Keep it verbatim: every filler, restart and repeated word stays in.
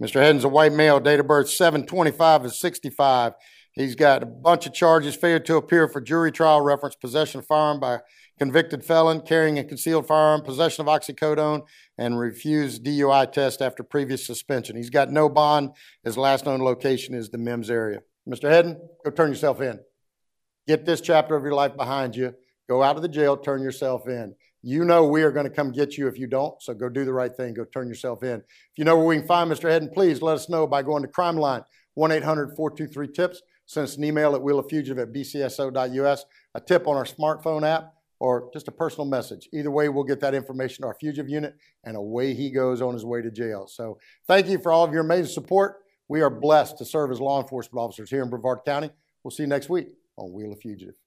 Mister Hedden's a white male, date of birth seven twenty-five of sixty-five. He's got a bunch of charges: failure to appear for jury trial, reference possession of firearm by convicted felon, carrying a concealed firearm, possession of oxycodone, and refused D U I test after previous suspension. He's got no bond. His last known location is the Mims area. Mister Hedden, go turn yourself in. Get this chapter of your life behind you. Go out of the jail, turn yourself in. You know we are going to come get you if you don't, so go do the right thing. Go turn yourself in. If you know where we can find Mister Hedden, please let us know by going to Crime Line, one eight hundred, four two three, TIPS. Send us an email at wheel of fugitive at b c s o dot u s, a tip on our smartphone app, or just a personal message. Either way, we'll get that information to our fugitive unit, and away he goes on his way to jail. So thank you for all of your amazing support. We are blessed to serve as law enforcement officers here in Brevard County. We'll see you next week on Wheel of Fugitive.